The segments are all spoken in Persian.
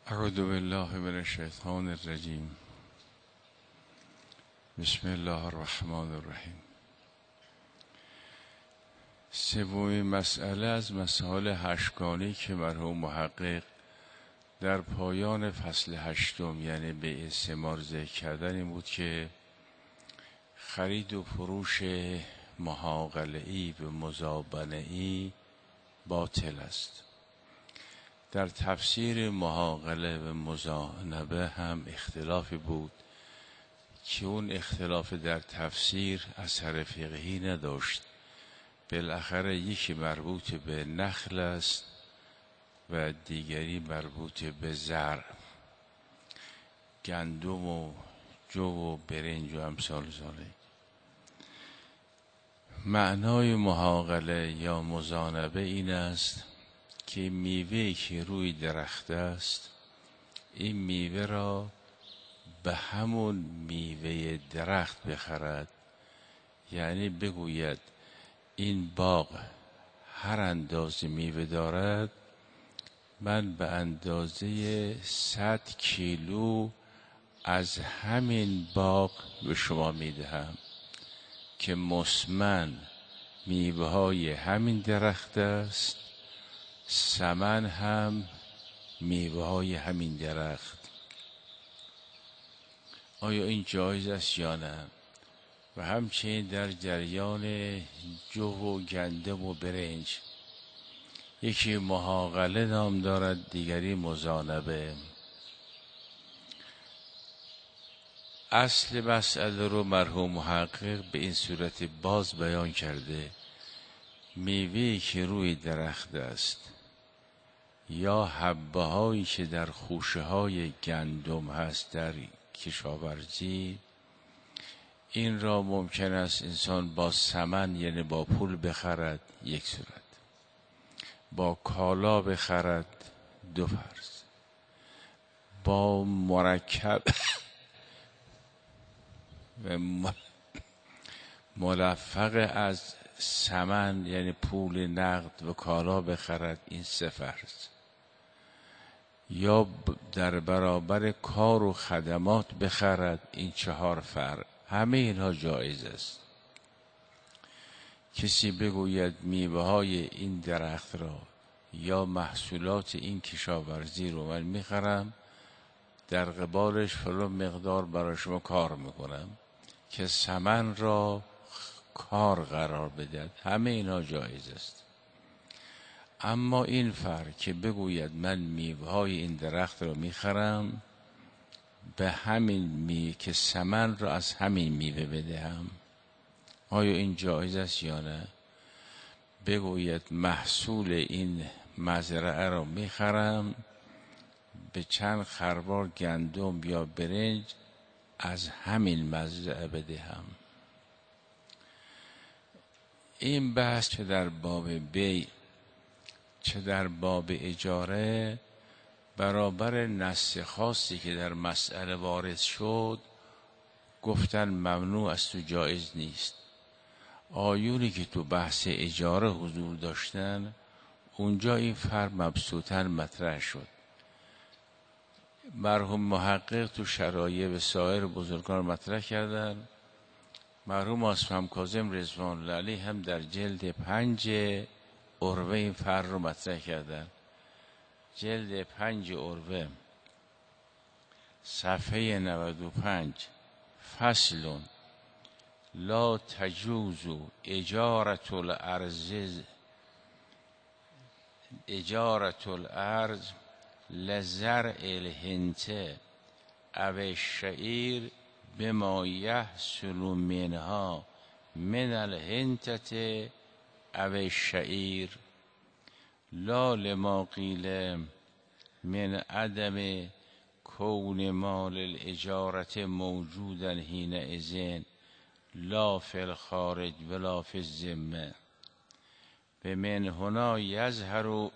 اعوذ بالله من الشیطان الرجیم. بسم الله الرحمن الرحیم. سومین مسئله از مسائل هشتگانی که مرحوم محقق در پایان فصل هشتم یعنی بیع ثمار ذکر کردن این بود که خرید و فروش محاقله‌ای و مزابنه‌ای باطل است. در تفسیر محاقله و مزابنه هم اختلافی بود که اون اختلاف در تفسیر اثر فقهی نداشت. بالاخره یکی مربوط به نخل است و دیگری مربوط به زرع، گندم و جو و برنج و امثال ذالک. معنای محاقله یا مزانبه این است که میوه‌ای که روی درخت است این میوه را به همون میوه درخت بخرد، یعنی بگوید این باغ هر اندازه میوه دارد من به اندازه 100 کیلو از همین باغ به شما میدهم که مسمن میوه های همین درخت است، ثمن هم میوه های همین درخت. آیا این جایز است یا نه؟ و همچنین در جریان جو و گندم و برنج، یکی محاقله نام دارد دیگری مزانبه. اصل مسئله رو مرحوم محقق به این صورت باز بیان کرده: میوه‌ای که روی درخت است یا حبه هایی که در خوشه های گندم هست در کشاورزی، این را ممکن است انسان با ثمن یعنی با پول بخرد یک صورت، با کالا بخرد دو فرض، با مرکب و ملفق از ثمن یعنی پول نقد و کالا بخرد این سه فرض، یا در برابر کار و خدمات بخرد این 4 فرض. همه اینها جایز است. کسی بگوید میوه های این درخت را یا محصولات این کشاورزی رو من میخرم، در قبالش فلان مقدار برای شما کار میکنم که ثمن را کار قرار بدهد، همه اینا جایز است. اما این فرق که بگوید من میوه های این درخت را میخرم به همین میوه که ثمن را از همین میوه بدهم، آیا این جایز است یا نه؟ بگوید محصول این مزرعه را میخرم به چند خروار گندم یا برنج از همین مزرعه بدهم. این بحث چه در باب بیع چه در باب اجاره برابر نص خاصی که در مسئله وارد شد گفتن ممنوع است و جایز نیست. آیونی که تو بحث اجاره حضور داشتن اونجا این فرق مبسوطاً مطرح شد. مرحوم محقق تو شرایع و سایر بزرگان مطرح کردن. مرحوم آصف کاظم رضوان الله علیه هم در جلد 5 عروه این فرق رو مطرح کردن. جلد 5 عروه صفحه 95: فصل لا تجوز اجارت الارض لزرع الهنته او الشعیر بما یحصل منها من الهنته او الشعیر لا لما قیل من عدم کون مال الاجارت موجودا حینئذ لا فی الخارج ولا فی الذمه بمن هنا یظهر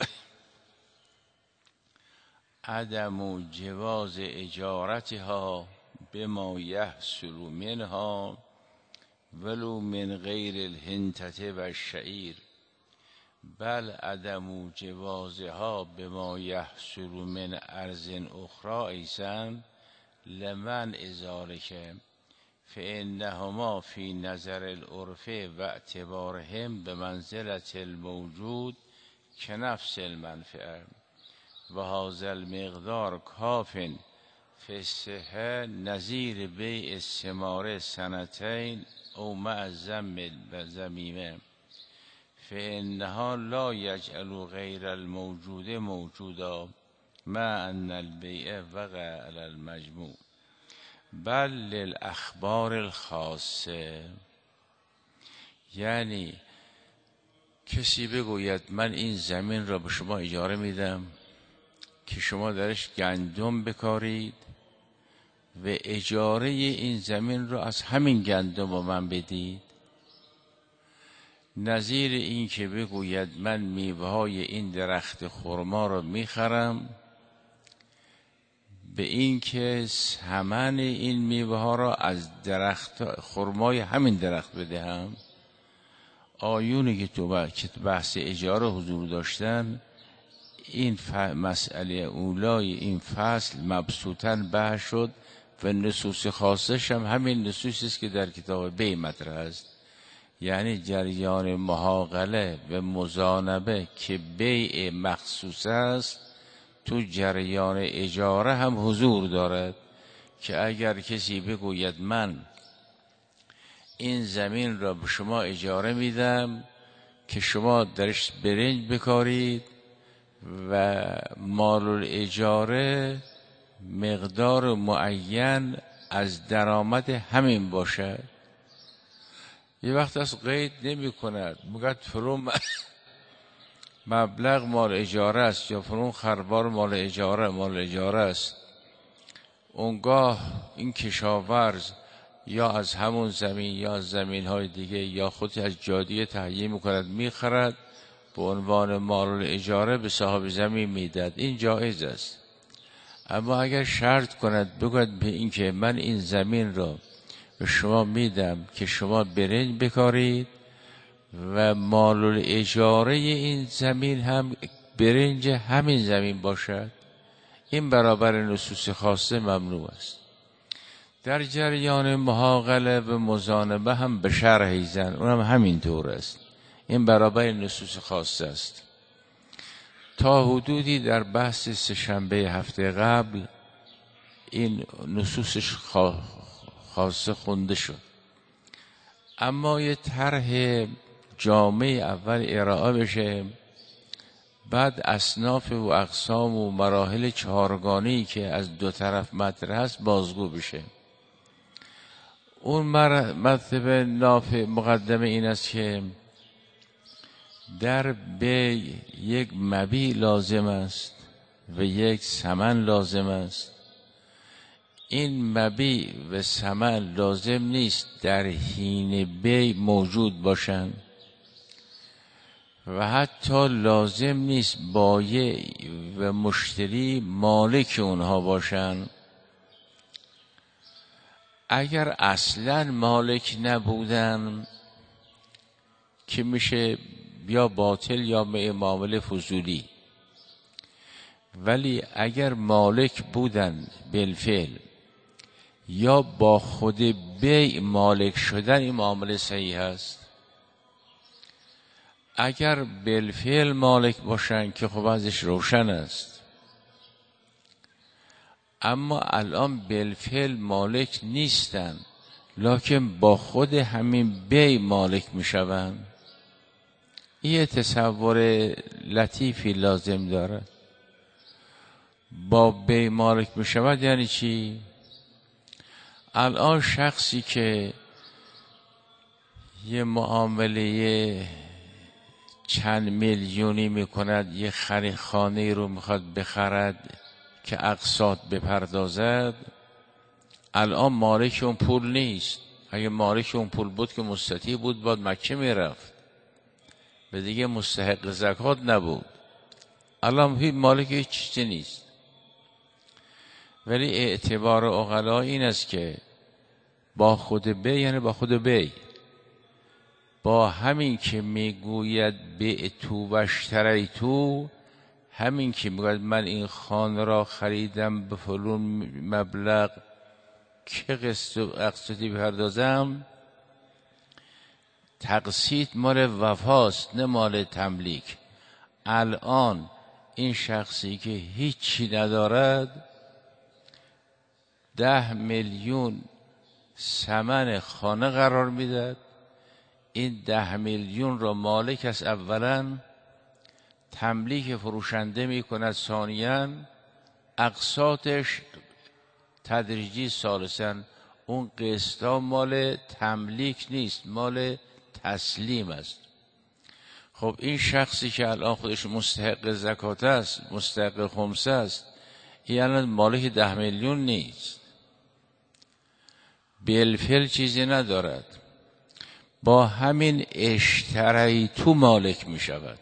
عدم جواز اجارتها بما یحصل منها ولو من غیر الهنته و الشعیر بل عدم جوازها به ما یحصل من ارض اخرى ایسن لمن ذلک فانهما فی نظر العرف و اعتبارهم به منزلة الموجود که نفس المنفعه و هذا المقدار کاف فی الصحة نظیر بیع الثمار سنتین او مع الذم والذمیمه فانها لا یجعل غیر الموجود موجودا مع ان البیع وقع علی المجموع بل للاخبار الخاصه. یعنی کسی بگوید من این زمین را به شما اجاره میدم که شما درش گندم بکارید و اجاره این زمین را از همین گندم با من بدید، نظیر این که بگوید من میوه های این درخت خرما را میخرم به این که ثمن این میوه ها را از درخت خرمای همین درخت بدهم. آیونی که تو بحث اجاره حضور داشتن این مسئله اولای این فصل مبسوطاً بحث شد و نصوص خاصش هم همین نصوصی است که در کتاب بیع مطرح است. یعنی جریان محاقله و مزانبه که بیع مخصوص است تو جریان اجاره هم حضور دارد که اگر کسی بگوید من این زمین را به شما اجاره میدم که شما درش برنج بکارید و مال الاجاره مقدار معین از درآمد همین باشه، یه وقت از قید نمی کند، میگه فرون مبلغ مال اجاره است یا فرون خربار مال اجاره است. اونگاه این کشاورز یا از همون زمین یا از زمین های دیگه یا خودی از جادیه تهیه میکند میخرد به عنوان مال اجاره به صاحب زمین میداد، این جایز است. اما اگر شرط کند بگوید به این که من این زمین را به شما میدم که شما برنج بکارید و مال الاجاره این زمین هم برنج همین زمین باشد، این برابر نصوص خاصه ممنوع است. در جریان محاقله و مزانبه هم به شرح زن اونم همین طور است، این برابر نصوص خاصه است. تا حدودی در بحث سه‌شنبه هفته قبل این نصوصش خاصه خونده شد، اما یه طرح جامع اول ارائه بشه، بعد اصناف و اقسام و مراحل چهارگانه‌ای که از دو طرف مطرح است بازگو بشه. اون مطلب مقدمه این است که در بیع یک مبیع لازم است و یک ثمن لازم است. این مبیع و ثمن لازم نیست در حین بیع موجود باشند و حتی لازم نیست بایع و مشتری مالک اونها باشند. اگر اصلا مالک نبودن که میشه یا باطل یا معامله فضولی، ولی اگر مالک بودن بالفعل یا با خود بیع مالک شدن این معامله صحیح است. اگر بالفعل مالک باشن که خب ازش روشن است، اما الان بالفعل مالک نیستن لکن با خود همین بیع مالک میشوند، این تصور لطیفی لازم داره. با بیع مالک میشود یعنی چی؟ الان شخصی که یه معامله چند میلیونی میکند، یه خانه رو میخواد بخرد که اقساط بپردازد، الان مالک اون پول نیست. اگه مالک اون پول بود که مستطیع بود باید مکه میرفت و دیگه مستحق زکات نبود. الان هیچ مالک هیچ چیزی نیست. ولی اعتبار عقلا این است که با خود بیع یعنی با خود بیع، با همین که میگوید بعتو و اشتریتو، همین که میگوید من این خانه را خریدم به فلان مبلغ که اقساطی بپردازم، تقسیط مال وفاست نه مال تملیک. الان این شخصی که هیچی ندارد 10 میلیون ثمن خانه قرار میداد، این 10 میلیون را مالک است، اولا تملیک فروشنده میکند، ثانیاً اقساطش تدریجی، ثالثاً اون قسطا مال تملیک نیست، مال تسلیم است. خب این شخصی که الان خودش مستحق زکات است، مستحق خمسه است، این الان مالک 10 میلیون نیست، بالفعل چیزی ندارد، با همین اشتریتو مالک می شود.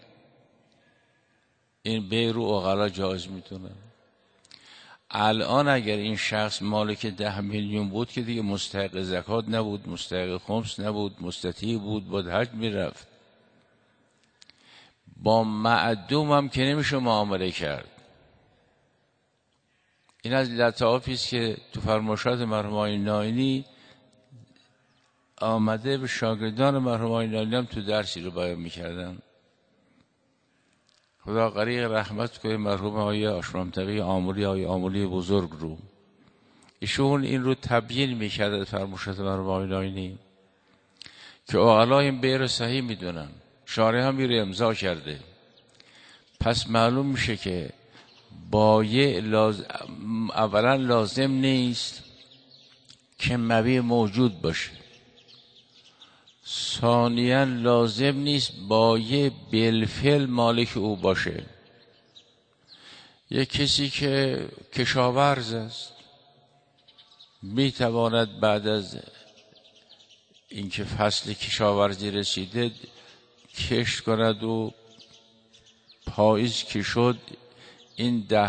این بیع رو عقلا جایز میتونه. الان اگر این شخص مالک 10 میلیون بود که دیگه مستحق زکات نبود، مستحق خمس نبود، مستطیع بود، باید حج میرفت. با معدوم هم که نمیشه معامله کرد. این از لطافی است که تو فرمایشات مرحوم آقای ناینی آمده، به شاگردان مرحوم آقای ناینی هم تو درسی رو بیان میکردن. خدا غریق رحمت کنه مرحوم آقای آشمامتقی آمولی، آقای آمولی بزرگ رو. ایشون این رو تبیین میکرد فرمایشات مرحوم آقای ناینی که عقلا این بیع رو صحیح میدونن، شارع هم این رو امضا کرده. پس معلوم میشه که بایع اولا لازم نیست که مبیع موجود باشه، ثانیاً لازم نیست بایع بالفعل مالک او باشه. یک کسی که کشاورز است میتواند بعد از اینکه فصل کشاورزی رسیده کشت کند و پاییز که شد این 10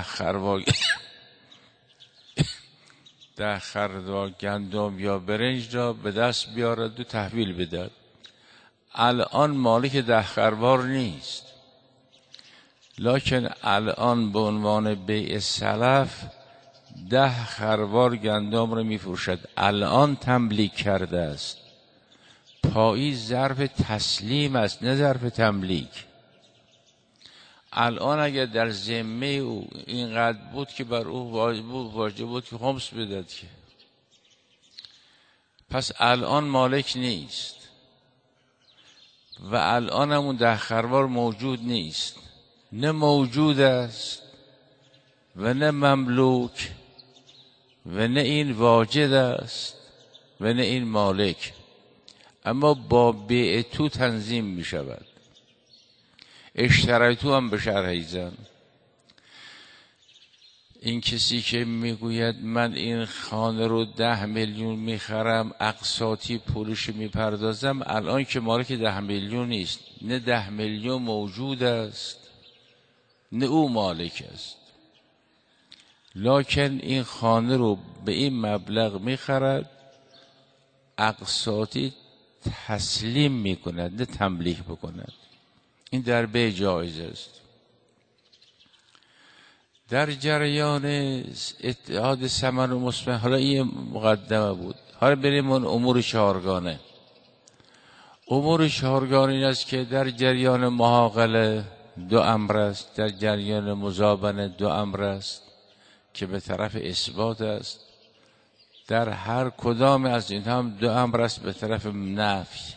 خروار گندم یا برنج را به دست بیارد و تحویل بدهد. الان مالک 10 خروار نیست، لکن الان به عنوان بیع سلف 10 خروار گندم را میفروشد. الان تملیک کرده است. پاییز ظرف تسلیم است نه ظرف تملیک. الان اگر در ذمه او اینقدر بود که بر او واجب بود که خمس بدهد، که پس الان مالک نیست و الان همون 10 خروار موجود نیست، نه موجود است و نه مملوک و نه این واجد است و نه این مالک، اما با بیع تو تنظیم می شود. اشتریتو هم به شرح ایزن. این کسی که میگوید من این خانه رو 10 میلیون میخرم، اقساطی پولش میپردازم، الان که مالک 10 میلیون نیست، نه 10 میلیون موجود است نه او مالک است، لکن این خانه رو به این مبلغ میخرد، اقساطی تسلیم میکند نه تملیک بکند. این در بیع جایز است. در جریان اتحاد ثمن و مثمن، حالا این مقدمه بود، حالا بریم اون امور چهارگانه. امور چهارگانه این است که در جریان محاقله 2 امر است، در جریان مزابنه 2 امر است که به طرف اثبات است، در هر کدام از این هم 2 امر است به طرف نفی.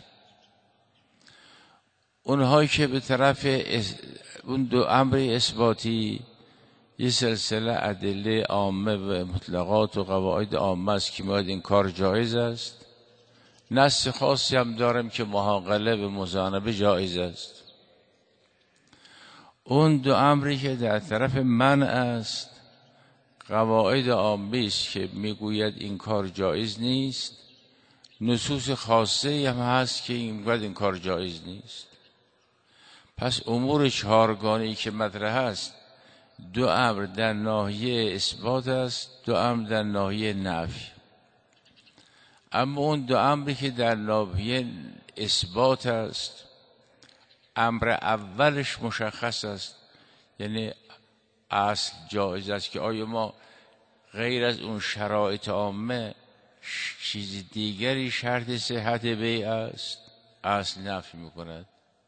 اونهایی که به طرف اون 2 امر اثباتی یه سلسله ادله عامه و مطلقات و قواعد عامه است که میاد این کار جایز است. نص خاصی هم داریم که محاقله و مزانبه جایز است. اون 2 امری که در طرف منع است، قواعد عامه است که میگوید این کار جایز نیست، نصوص خاصه هم هست که میگوید این کار جایز نیست. پس امور چهارگانه‌ای که مطرح است، 2 امر در ناحیه اثبات است، 2 امر در ناحیه نفی. اما اون 2 امری که در ناحیه اثبات است. امر اولش مشخص است، یعنی اصل جایز است که آیا ما غیر از اون شرایط عامه چیز دیگری شرط صحت بیع است؟ اصل نفی میکند.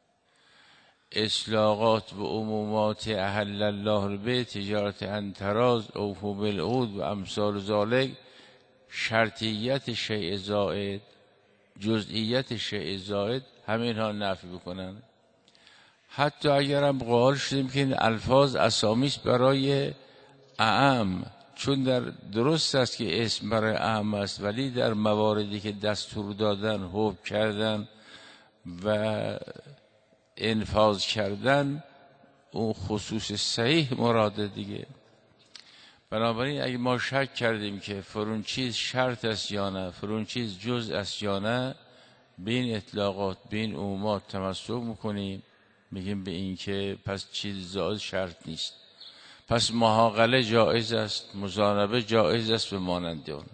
اطلاقات و عمومات احل الله البیع تجارت عن تراض اوفوا بالعقود و امثال ذلک، شرطیت شیء زائد، جزئیت شیء زائد، همین ها نفی بکنن. حتی اگر هم قائل شدیم که این الفاظ اسامی است برای اعم، چون در درست است که اسم برای اعم است، ولی در مواردی که دستور دادن، حکم کردن و انفاذ کردن، اون خصوص صحیح مراده دیگه. بنابراین اگه ما شک کردیم که فرون چیز شرط است یا نه، فرون چیز جزء است یا نه، بین اطلاقات بین عمومات تمسک میکنیم، میگیم به این که پس چیز زائد شرط نیست، پس محاقله جایز است، مزانبه جایز است به مانند اون.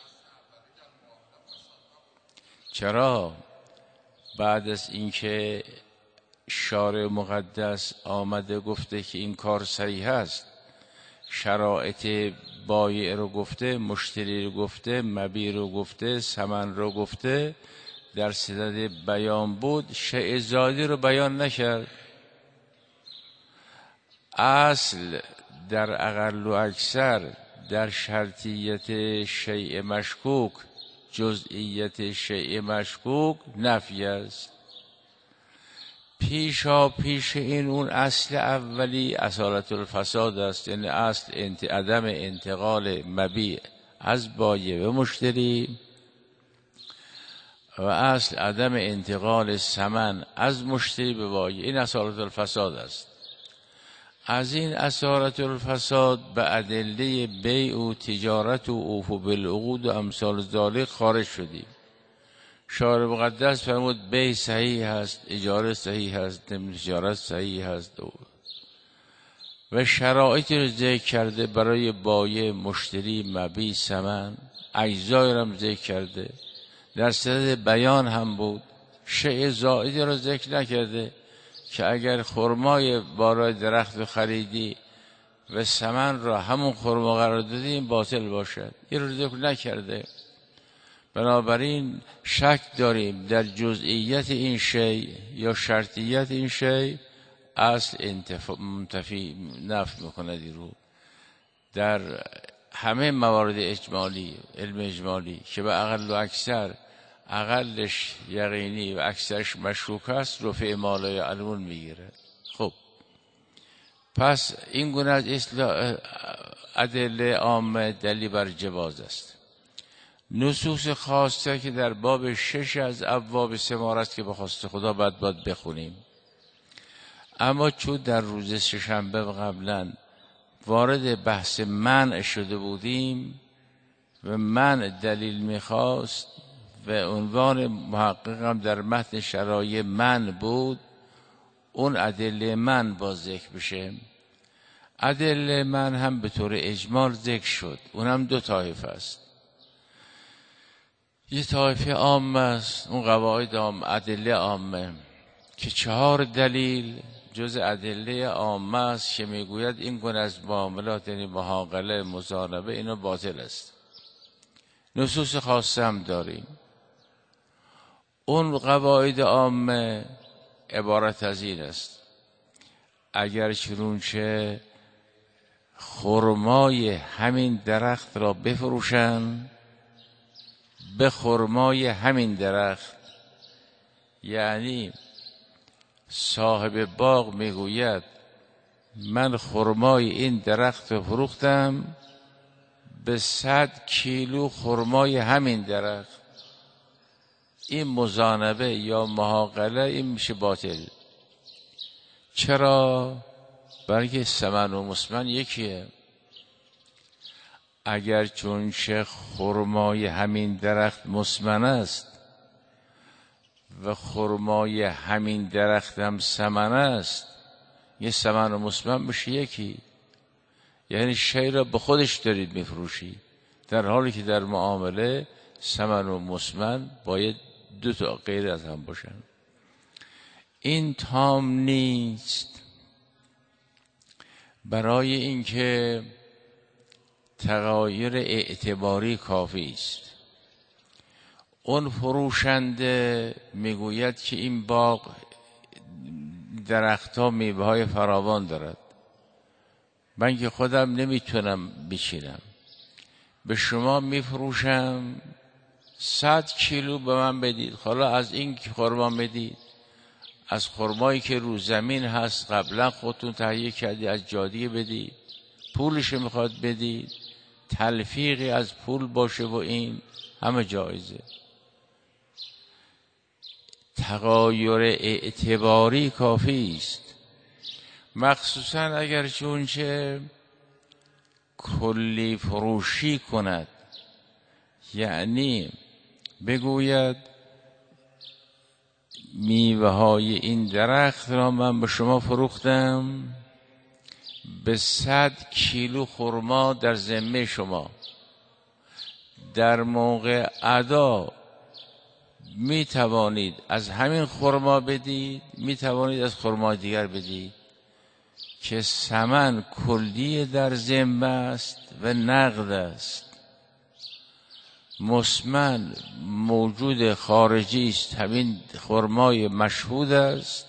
چرا؟ بعد از اینکه شارع مقدس آمده گفته که این کار صحیح است، شرایط بایع رو گفته، مشتری رو گفته، مبیع رو گفته، ثمن رو گفته، در صدد بیان بود، شیء زائدی رو بیان نکرد. اصل در اقل و اکثر در شرطیت شیء مشکوک، جزئیت شیء مشکوک نفی است. پیشا پیش این اون اصل اولی اصالت الفساد است، یعنی اصل عدم انتقال مبیع از بایع به مشتری و اصل عدم انتقال ثمن از مشتری به بایع، این اصالت الفساد است. از این اصالت الفساد به ادله بیع و تجارت و اوفوا بالعقود و امثال ذلک خارج شدیم. شارع مقدس فرمود بیع صحیح هست، اجاره صحیح هست، تجارت صحیح هست و شرایطی رو ذکر کرده برای بایع، مشتری، مبیع، ثمن، اجزایی رو هم ذکر کرده، در صدد بیان هم بود. شیء زائدی رو ذکر نکرده که اگر خرمای بالای درخت خریدی و ثمن را همون خرما قرار دادی این باطل باشد، این رو ذکر نکرده. بنابراین شک داریم در جزئیت این شیء یا شرطیت این شیء، اصل منتفی نفی میکند رو. در همه موارد اجمالی، علم اجمالی که به اقل و اکثر، اقلش یقینی و اکثرش مشکوک است، رفع ما لا یعلمون میگیره. خب پس این گونه از ادله عامه دلیل بر جواز است. نصوص خاصه که در باب 6 از ابواب ثمار است که به خواست خدا باید بخونیم، اما چون در روز سه‌شنبه قبلا وارد بحث منع شده بودیم و منع دلیل میخواست و عنوان محقق هم در متن شرایع منع بود، اون ادله منع با ذکر بشه. ادله منع هم به طور اجمال ذکر شد، اونم دو طایفه است. یه طایفه عام است، اون قواعد عام، ادله عامه که 4 دلیل جز ادله عامه است که میگوید این گونه از معاملات، یعنی محاقله، مزانبه، اینا باطل است. نصوص خاصه هم داریم. اون قواعد عامه عبارت از این است: اگر چنونچه خرمای همین درخت را بفروشند به خرمای همین درخت، یعنی صاحب باغ میگوید من خرمای این درخت رو فروختم به 100 کیلو خرمای همین درخت، این مزانبه یا محاقله، این میشه باطل. چرا؟ برای که ثمن و مسمن یکیه. اگر چون خرمای همین درخت مسمن است و خرمای همین درخت هم ثمن است، یه ثمن و مسمن میشه یکی، یعنی شی را به خودش دارید میفروشی، در حالی که در معامله ثمن و مسمن باید دو تا غیر از هم باشن. این تام نیست. برای اینکه تغایر اعتباری کافی است. اون فروشنده میگوید که این باغ درختها میوه‌های فراوان دارد، من که خودم نمیتونم بچینم، به شما میفروشم 100 کیلو به من بدید. حالا از این خرما بدید، از خرمایی که رو زمین هست قبلا خودتون تهیه کردی از جادیه بدید، پولش میخواد بدید، تلفیقی از پول باشه و این همه جایزه. تغایر اعتباری کافی است، مخصوصا اگر چونچه کلی فروشی کند، یعنی بگوید میوه های این درخت را من به شما فروختم به 100 کیلو خرما در ذمه شما، در موقع ادا می توانید از همین خرما بدید، می توانید از خرما دیگر بدید که ثمن کلی در ذمه است و نقد است. مسمن موجود خارجی است، همین خرمای مشهود است،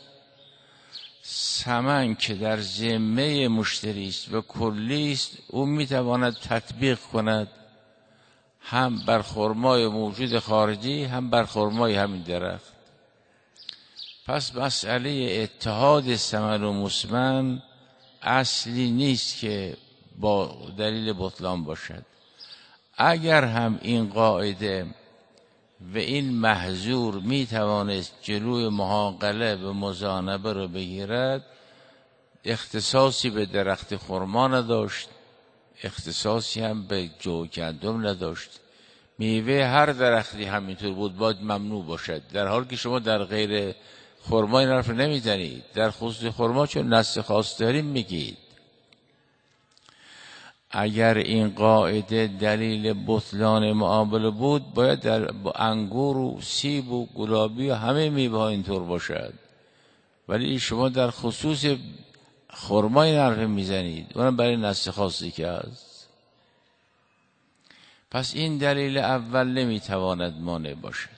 ثمن که در ذمه مشتری است و کلی است، او می تواند تطبیق کند هم بر خرمای موجود خارجی هم بر خرمای همین درخت. پس مسئله اتحاد ثمن و مسمن اصلی نیست که با دلیل بطلان باشد. اگر هم این قاعده و این محظور می توانست جلوی محاقله و مزانبه رو بگیرد، اختصاصی به درخت خرما نداشت، اختصاصی هم به جو گندم نداشت. میوه هر درختی همینطور بود باید ممنوع باشد، در حالی که شما در غیر خرما این حرف نمیزنید، در خصوص خرما چون نص خاص داریم میگید. اگر این قاعده دلیل بطلان معامله بود، باید در انگور و سیب و گلابی و همه میوه ها اینطور باشد، ولی شما در خصوص خرما این حرف میزنید، اونم برای نص خاصی که هست. پس این دلیل اول نمیتواند مانع باشد.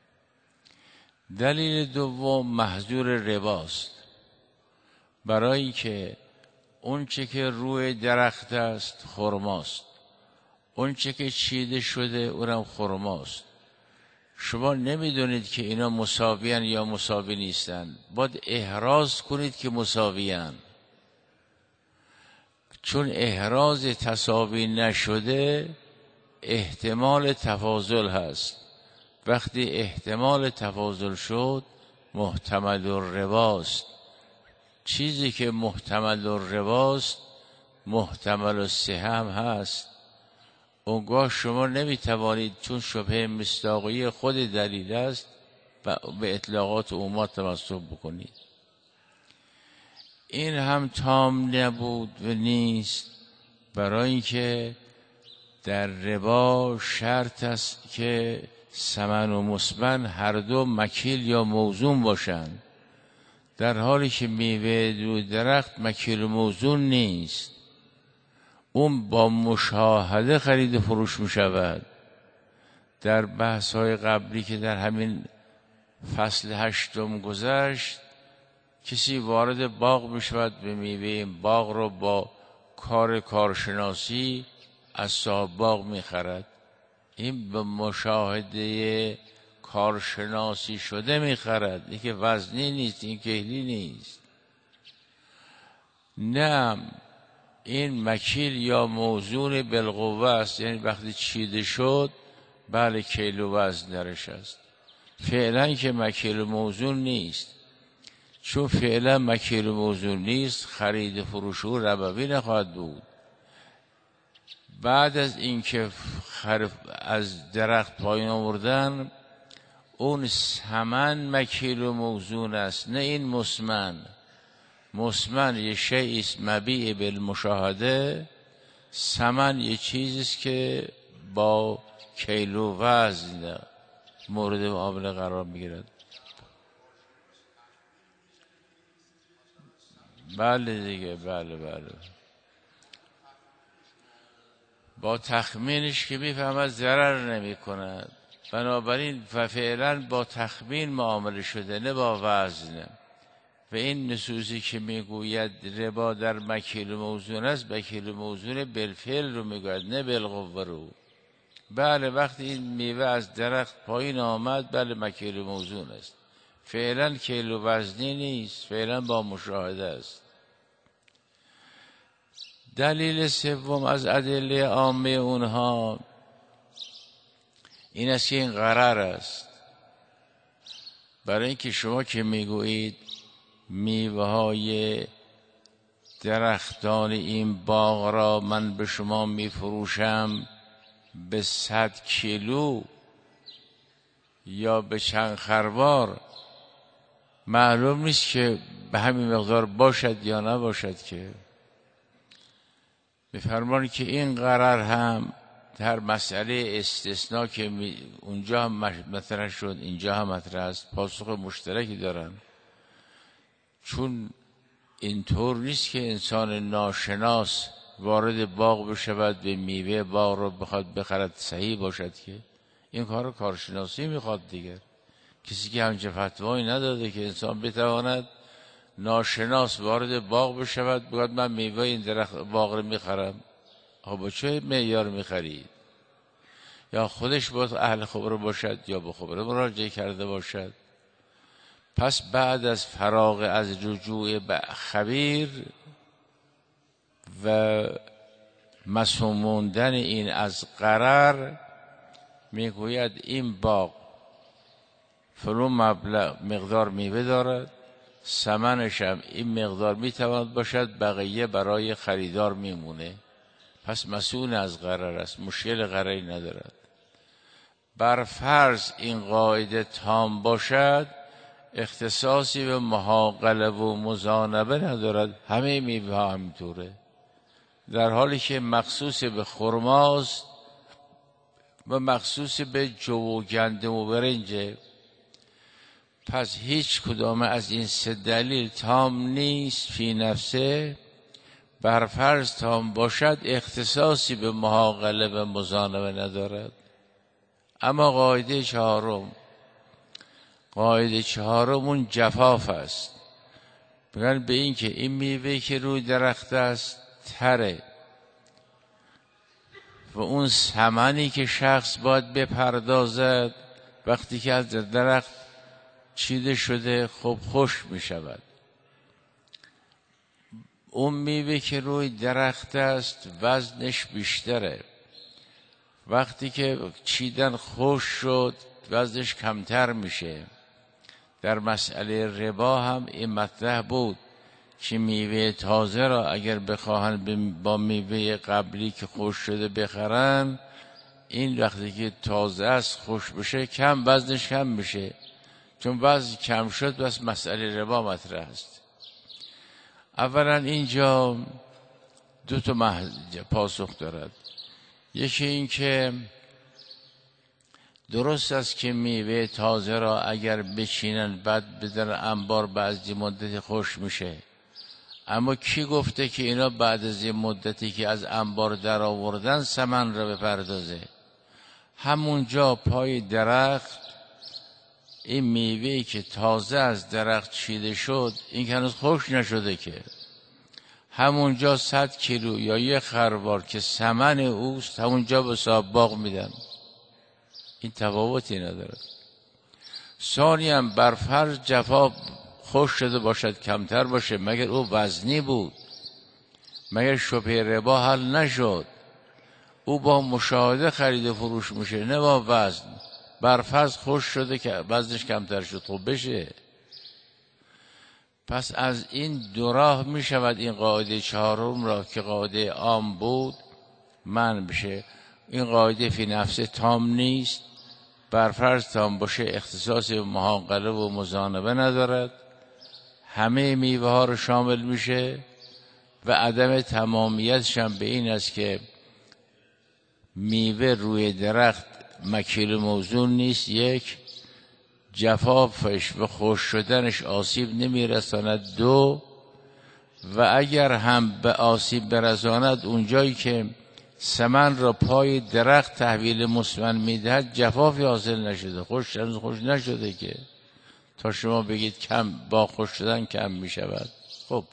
دلیل دوم محظور رباست، برای که اون چه که روی درخت است خرماست، اون چه که چیده شده اونم خرماست. شما نمیدونید که اینا مساویان یا مساوی نیستن، باید احراز کنید که مساویان. چون احراز تساوی نشده احتمال تفاضل هست، وقتی احتمال تفاضل شد محتمل الرباست. چیزی که محتمل الرباست محتمل الصحه هم هست. اونگاه شما نمیتوانید چون شبهه مصداقی خود دلیل است به اطلاقات عموم تمسک بکنید. این هم تام نبود و نیست، برای اینکه در ربا شرط است که ثمن و مسمن هر دو مکیل یا موزون باشند، در حالی که میوه روی درخت مکیل و موزون نیست. اون با مشاهده خرید فروش می شود. در بحث های قبلی که در همین فصل 8 گذشت، کسی وارد باغ می شود، به میوه این باغ رو با کارشناسی از صاحب باغ می خرد. این به مشاهده کارشناسی شده می خرد، این که وزنی نیست، این کیلی نیست. نه، این مکیل یا موزون بالقوه است، یعنی وقتی چیده شد بله کیل و وزن درش است. فعلا که مکیل و موزون نیست، چون فعلا مکیل و موزون نیست خرید فروش او ربوی نخواهد بود. بعد از اینکه از درخت پایین آوردن، اون ثمن مکیل و موزون است، نه این مسمن. مسمن یه شیء است مبیع بالمشاهده، ثمن یه چیزی است که با کیل و وزن مورد معامله قرار میگیرد. بله دیگه، بله. با تخمینش که میفهمد ضرر نمی کند، بنابراین و فعلا با تخمین معامله شده، نه با وزن. و این نصوصی که میگوید ربا در مکیل موزون است، مکیل موزون بالفعل رو میگوید، نه بالقوه رو. بله وقتی این میوه از درخت پایین آمد، بله مکیل موزون است، فعلا کیل و وزنی نیست، فعلا با مشاهده است. دلیل سوم از ادله عامه اونها این است که این غرر است. برای اینکه شما که میگویید میوه های درختان این باغ را من به شما میفروشم به 100 کیلو یا به چند خروار، معلوم نیست که به همین مقدار باشد یا نباشد. که می‌فرمانی که این قرار هم در مسئله استثناء که اونجا هم مطرح شد، اینجا هم مطرح است، پاسخ مشترکی دارن. چون اینطور نیست که انسان ناشناس وارد باغ بشود، به میوه باغ رو بخواد بخرد صحیح باشد، که این کارشناسی میخواد دیگر. کسی که همچه فتوایی نداده که انسان بتواند ناشناس وارد باغ بشود بگوید من میوه این درخت باغ رو میخرم. با چه معیار میخرید؟ یا خودش باید اهل خبره باشد یا به خبره مراجعه کرده باشد. پس بعد از فراغ از رجوع به خبیر و مسموندن این از غرر، میگوید این باغ فلان مقدار میوه دارد، ثمنش هم این مقدار میتواند باشد، بقیه برای خریدار میمونه. پس مسئول از غرر است، مشکل غرری ندارد. بر فرض این قاعده تام باشد، اختصاصی به محاقله و مزانبه ندارد. همه میوه ها همینطوره، در حالی که مخصوص به خرماست و مخصوص به جو و گندم و برنجه. پس هیچ کدام از این سه دلیل تام نیست فی نفسه. بر فرض تام باشد اختصاصی به محاقله و مزانبه ندارد. اما قاعده چهارم اون جفاف است. بگن به این که این میوه که روی درخت است تره و اون ثمنی که شخص باید بپردازد وقتی که از درخت چیده شده خب خوش می شود. اون میوه که روی درخت است وزنش بیشتره، وقتی که چیدن خوش شد وزنش کمتر میشه. در مسئله ربا هم این مطرح بود که میوه تازه را اگر بخواهن با میوه قبلی که خوش شده بخرن، این وقتی که تازه است خوش بشه کم وزنش کم میشه. چون وزن کم شد بس مسئله ربا مطرح است. اولا اینجا دو تا پاسخ دارد. یکی این که درست است که میوه تازه را اگر بچینن بعد بدن انبار بعد از مدتی خوش میشه، اما کی گفته که اینا بعد از مدتی که از انبار در آوردن ثمن را بپردازه؟ همونجا پای درخت این میوهی که تازه از درخت چیده شد این که هنوز خوش نشده، که همونجا 100 کیلو یا 1 خروار که ثمن اوست همونجا به صاحب باغ میدن. این تفاوتی نداره. ثانیاً بر فرض جفا خوش شده باشد کمتر باشه، مگر او وزنی بود، مگر شبهه ربا حل نشد، او با مشاهده خرید و فروش میشه نه با وزن. بر فرض خوش شده که وزنش کمتر شد خب بشه. پس از این دو راه می شود این قاعده چهارم را که قاعده عام بود منع بشه. این قاعده فی نفسه تام نیست، بر فرض تام باشه اختصاص محاقله و مزانبه ندارد، همه میوه ها رو شامل میشه و عدم تمامیتش هم به این است که میوه روی درخت مکیل موزون نیست. یک جفافش و خشک شدنش آسیب نمیرساند. دو، و اگر هم به آسیب برساند اونجایی که سمن را پای درخت تحویل مسمن میدهد جفافی حاصل نشده، خوش نشده که تا شما بگید کم با خوش شدن کم میشود. خب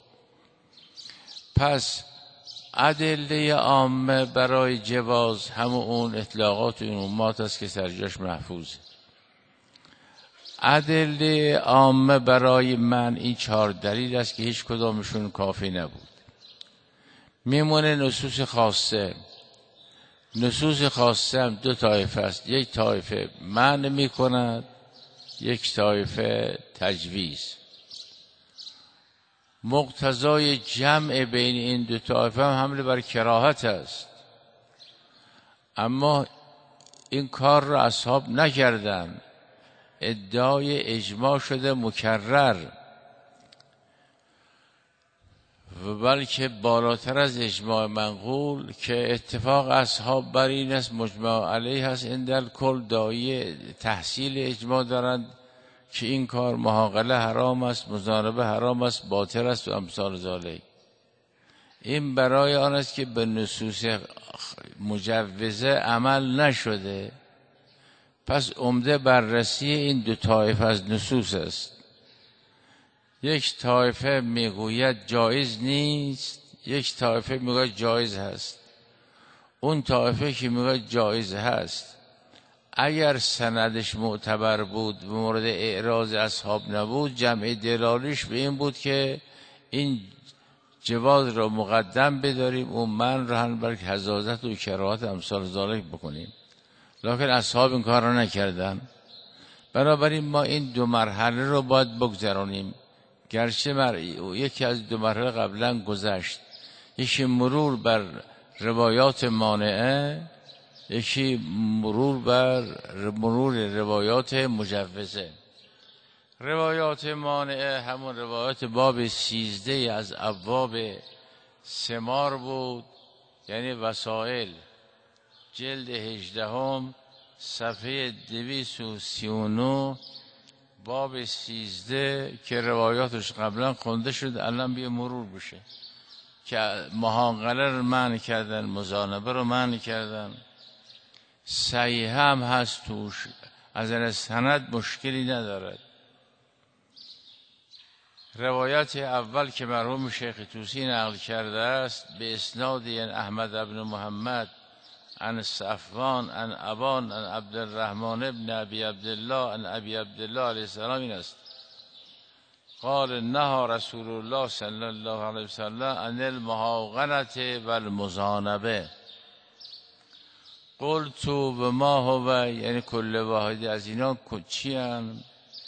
پس ادله عامه برای جواز همون اون اطلاقات و عمومات است که سرجاش محفوظه. ادله عامه برای من این 4 دلیل است که هیچ کدامشون کافی نبود. میمونه نصوص خاصه. نصوص خاصه هم 2 طایفه است، یک طایفه منع میکند، یک طایفه تجویز. مقتضای جمع بین این 2 طایفه هم حمل بر کراهت است، اما این کار را اصحاب نکردند. ادعای اجماع شده مکرر و بلکه بالاتر از اجماع منقول که اتفاق اصحاب بر این است مجمع علیه است. اندل کل داعی تحصیل اجماع دارند که این کار محاقله حرام است، مضاربه حرام است، باطل است و امثال ذالک. این برای آن است که به نصوص مجوزه عمل نشده. پس عمده بررسی این 2 طایفه از نصوص است. یک طایفه میگوید جایز نیست، یک طایفه میگوید جایز هست. اون طایفه که میگوید جایز هست اگر سندش معتبر بود و مورد اعراض اصحاب نبود، جمع دلالیش به این بود که این جواز را مقدم بداریم، اون من را هم بلکه حزازت و کراهت امثال ذالک بکنیم. لکن اصحاب این کار را نکردن. بنابراین ما این 2 مرحله رو باید بگذرانیم. گرچه یکی از 2 مرحله قبلا گذشت، یکی مرور بر روایات مانعه، یکی مرور روایات مجوزه. روایات مانعه همون روایات باب 13 از ابواب ثمار بود، یعنی وسائل، جلد 18 صفحه 239 باب 13 که روایاتش قبلا خونده شد، الان بیا مرور بشه که محاقله رو منع کردن، مزانبه رو منع کردن. صحیح هم هست توش، از این سند مشکلی ندارد. روایت اول که مرحوم شیخ طوسی نقل کرده است به اسناد احمد بن محمد عن صفوان عن ابان عن عبدالرحمن ابن ابی عبدالله عن ابی عبدالله علیه السلام این است: قال نهى رسول الله صلی الله علیه وسلم عن المحاقنة و المزانبه. قلت و ما هو، یعنی کل واحد از اینا چی هستند؟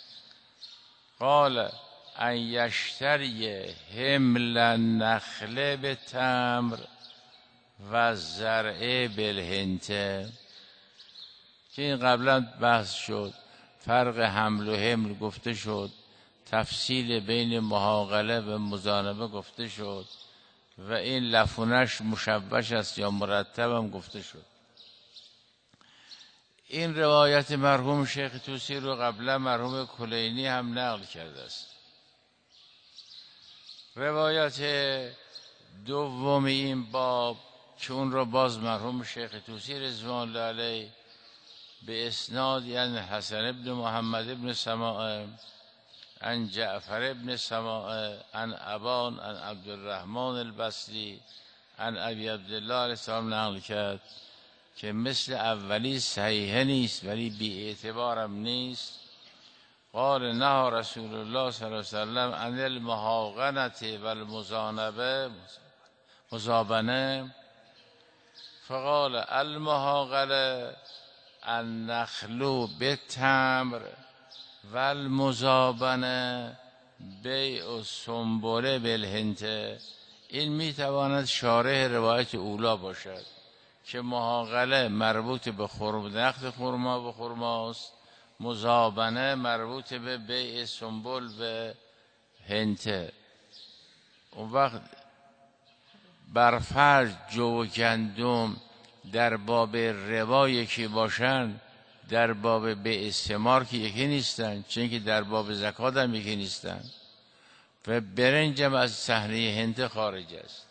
قال ان یشتری حمل النخل به تمر و زرع بالهنته، که این قبلا بحث شد. فرق حمل و حمل گفته شد، تفصیل بین محاقله و مزانبه گفته شد و این لفونش مشوش است یا مرتب هم گفته شد. این روایت مرحوم شیخ طوسی رو قبلا مرحوم کلینی هم نقل کرده است. روایت دوم این باب که اون رو باز مرحوم شیخ طوسی رضوان الله علیه به اسناد یعنی حسن ابن محمد ابن سماعه عن جعفر ابن سماعه عن ابان عن عبدالرحمن البصری عن ابی عبدالله علیه السلام نقل کرد که مثل اولی صحیحه نیست ولی بی اعتبارم نیست. قال نهى رسول الله صلی الله علیه وسلم عن المحاقنة و المزانبه مزابنه. فقال المحاقله النخل بالتمر و المزابنه بیع السنبله بالهنته. این میتواند شارح روایت اولا باشد که محاقله مربوط به نخل خرما و خرماست، مزابنه مربوط به بیع سنبل و هنته. اون وقت برفرض جو و گندم در باب ربا یکی باشن، در باب بیع ثمار که یکی نیستن، چون که در باب زکات هم یکی نیستن و برنج هم از صحنه هند خارج است.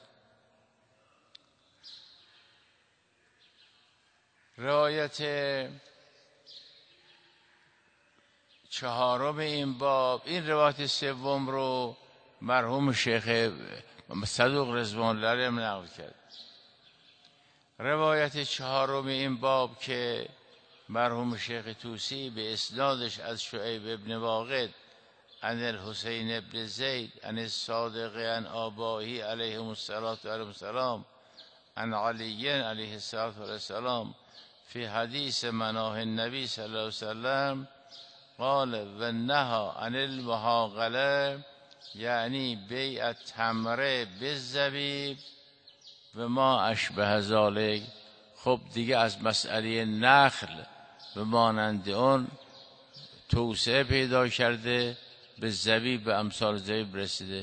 روایت چهارم این باب، این روایت سوم رو مرحوم شیخ صدوق رضوان الله علیه نقل کرد. روایت چهارم این باب که مرحوم شیخ طوسی به اسنادش از شعیب ابن واقد عن الحسین ابن زید عن الصادق عن آبائه علیهم السلام عن علی علیه السلام فی حدیث مناهی النبی صلی الله علیه وسلم قال و نهى عن المحاقله یعنی بیع التمر بالزبیب و ما اشبه ذلک. خب دیگه از مسئله نخل به مانند اون توسعه پیدا کرده، به زبیب به امثال زبیب رسیده.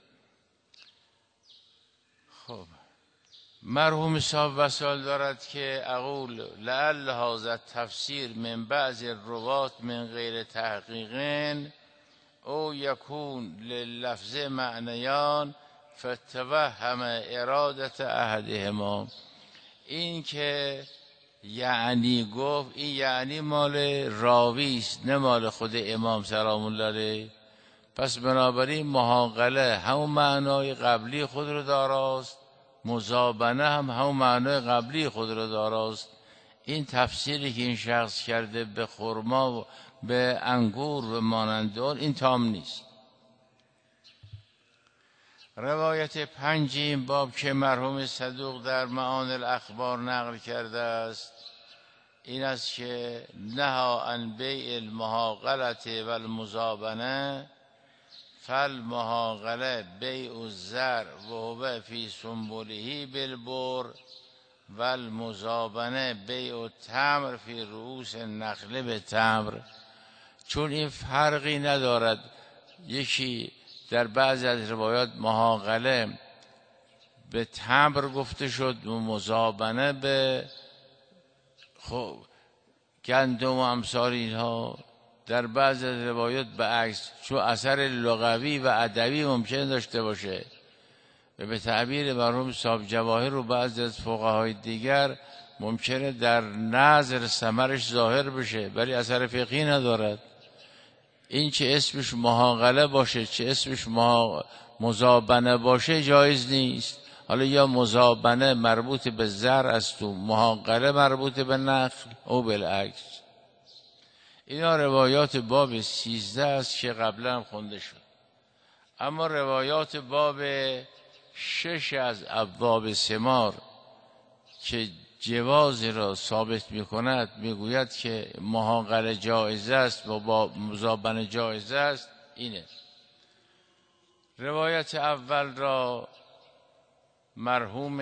خب مرحوم صاحب وصال دارد که اقول لعل هذا تفسیر من بعض الروات من غیر تحقیق او یکون للفظ معنیان فتوهم ارادت احدهما. این که یعنی گفت، این یعنی مال راوی است نه مال خود امام سلام الله علیه. پس بنابراین محاقله همون معنای قبلی خود رو داراست، مزابنه هم همون معنای قبلی خود رو داراست. این تفسیری که این شخص کرده به خرما و به انگور و مانند اون، این تام نیست. روایت پنج این باب که مرحوم صدوق در معانی الاخبار نقل کرده است این است که نهى عن بیع المحاقله و المزابنه فالمحاقله بیع الزر و هو فی سنبله بالبر و المزابنه بیع التمر فی رؤوس النخل بالتمر. چون این فرقی ندارد، یکی در بعضی از روایات محاقله به تمر گفته شد و مزابنه به گندم و امثال اینها، در بعضی از روایات به عکس، چون اثر لغوی و ادبی ممکن داشته باشه و به تعبیر مرحوم صاحب جواهر و بعضی از فقهای دیگر ممکنه در نظر ثمرش ظاهر بشه ولی اثر فقهی ندارد. این چه اسمش محاقله باشه چه اسمش مزابنه باشه جایز نیست. حالا یا مزابنه مربوط به زر است و محاقله مربوط به نخل او بالعکس. اینا روایات باب 13 است که قبلا خونده شد. اما روایات باب 6 از ابواب ثمار که جواز را ثابت می‌کند، میگوید که محاقله جایز است و با مزابنه جایز است. اینه روایت اول را مرحوم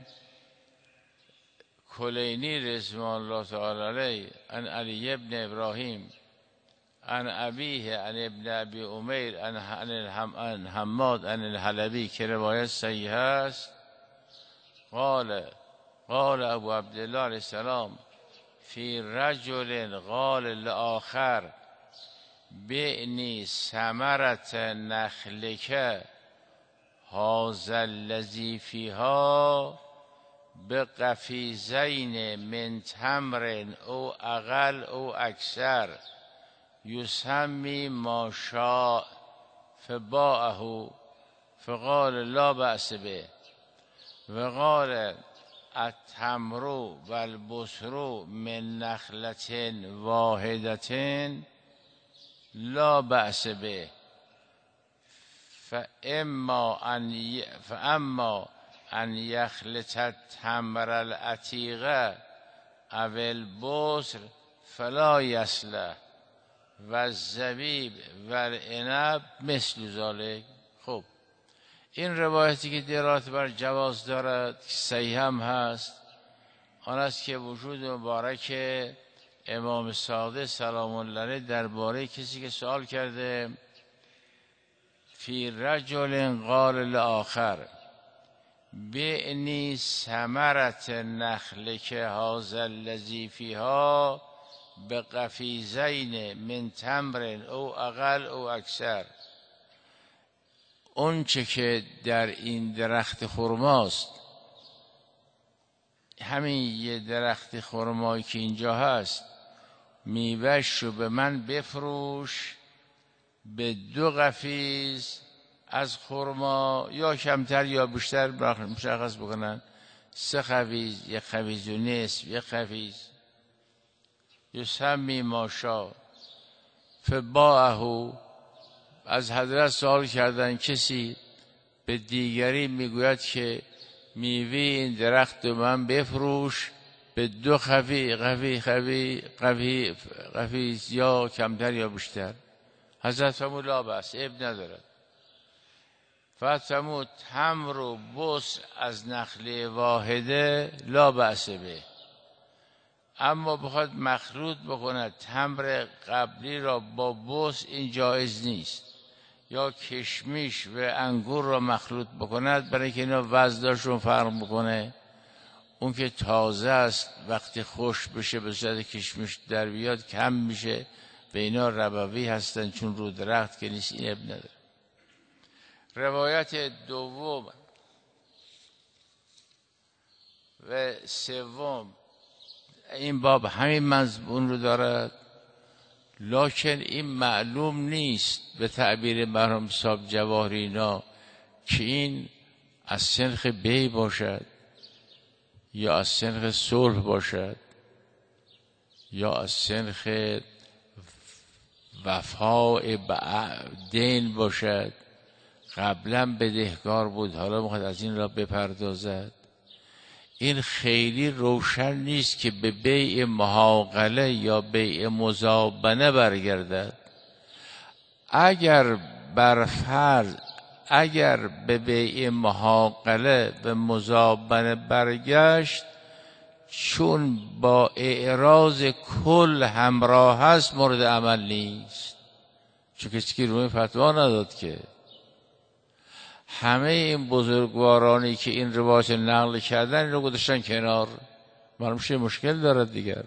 کلینی رضوان الله تعالی علیه عن علی ابن ابراهیم عن ابیه عن ابن ابی امیر عن حماد عن الحلبی که روایت صحیح است، قال ابو عبدالله علیه السلام فی رجل قال لآخر بعنی ثمرة نخلک هذا الذی فیها بقفیزین من تمر او اقل او اکثر یسمی ما شاء فباعه فقال لا بأس به و قال التمر و البصر من نخلة واحدة لا بأس به فاما ان یخلط التمر العتیق او البصر فلا یصلح و الزبیب و العنب مثل ذلک. خب این روایتی که دلالت بر جواز دارد صحیح هم هست، آن است که وجود مبارک امام صادق سلام الله علیه درباره کسی که سوال کرده فی رجل قال لآخر بعنی ثمرة نخلک هذا الذی فیها به قفیزین من تمر او اقل او اکثر، اون چه که در این درخت خرماست، همین یه درخت خرمایی که اینجا هست، میوهش رو به من بفروش به 2 قفیز از خرما، یا کمتر یا بیشتر مشخص بکنن، 3 قفیز، 1 قفیز و نصف، 1 قفیز، یسمی ماشا فباعه. از حضرت سوال کردن کسی به دیگری میگوید که میوه این درخت رو من بفروش به 2 قفیز یا کمتر یا بیشتر. حضرت فرمود لا بأس، عیب ندارد. فرمود تمر و بس از نخله واحده لا بأس به، اما بخواد مخلوط بکند تمر قبلی را با بس، این جایز نیست. یا کشمیش و انگور را مخلوط بکند، برای که اینا وزنشون فرق بکنه. اون که تازه است وقتی خشک بشه به صورت کشمیش در بیاد کم میشه و اینا ربوی هستن، چون رو درخت که نیست، این اب نداره. روایت دوم و سوم این باب همین مضمون رو دارد، لکن این معلوم نیست به تعبیر مرحوم صاحب جواهری اینا که این از سنخ بی باشد یا از سنخ صلح باشد یا از سنخ وفاء دین باشد. قبلا بدهکار بود، حالا میخواد از این را بپردازد. این خیلی روشن نیست که به بیع محاقله یا بیع مزابنه برگردد. اگر برفرض اگر به بیع محاقله به مزابنه برگشت، چون با اعراض کل همراه هست مورد عمل نیست، چون کسی که روی فتوا نداد که. همه این بزرگوارانی که این روایت نقل کردن رو گذاشتن کنار، معلوم شه مشکل دارد دیگر.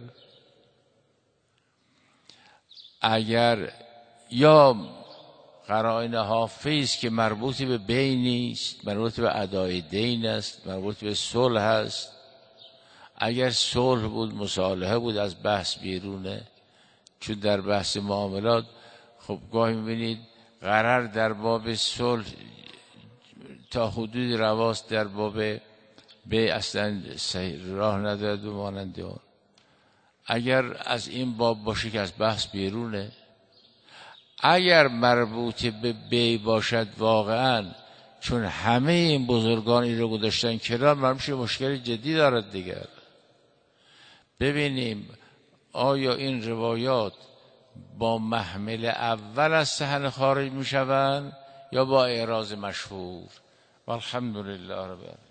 اگر یا قرائن حافظ که مربوطی به بی نیست، مربوط به ادای دین است، مربوط به صلح است. اگر صلح بود، مصالحه بود، از بحث بیرونه. چون در بحث معاملات خب گاهی می‌بینید قرار در باب صلح تا حدود رواست، در باب بی اصلا راه ندارد و مانند اون. اگر از این باب باشه که از بحث بیرونه. اگر مربوط به بی باشد واقعا، چون همه این بزرگان این رو گذاشتن کنار، معلومه مشکل جدی دارد دیگر. ببینیم آیا این روایات با محمل اول از صحن خارج می شوند یا با اعراض مشهور. والحمدلله رب العالمین.